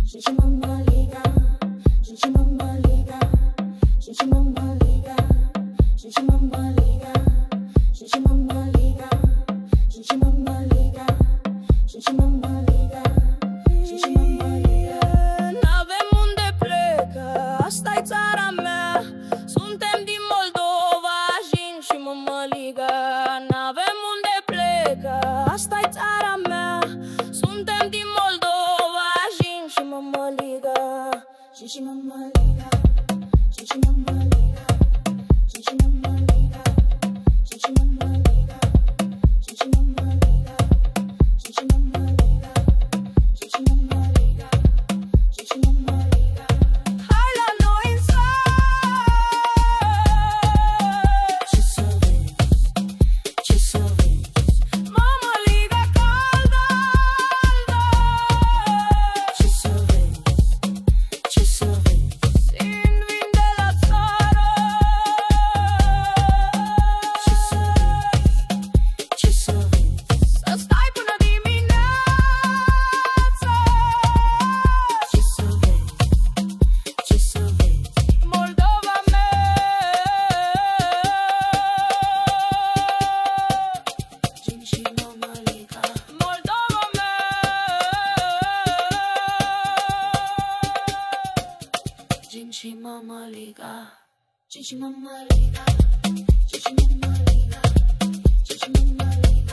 Gente mamaliga, gente mamaliga, gente mamaliga, gente mamaliga, gente mamaliga, gente mamaliga, gente mamaliga, gente mamaliga. N-avem unde pleca, asta-i țara mea. Suntem din Moldova, Jin și mămăliga. N-avem unde pleca, asta-i țara mea. Suntem din Moldova, Jin și mămăliga. Gente mamaliga, gente mamaliga, gente mamaliga, gente mamaliga, gente mamaliga, gente mamaliga, gente mamaliga, gente mamaliga. Hai la noi în sat, Ce să vezi, ce să vezi, mămăliga caldă, ce să vezi, ce să vezi. Simt vin de la țară. Ce să vezi, ce să vezi, Să stai până dimineața. ce să vezi, ce să vezi. Moldova mea. Gente mamaliga, Moldova mea. gente mamaliga, gente mamaliga, gente mamaliga, gente mamaliga.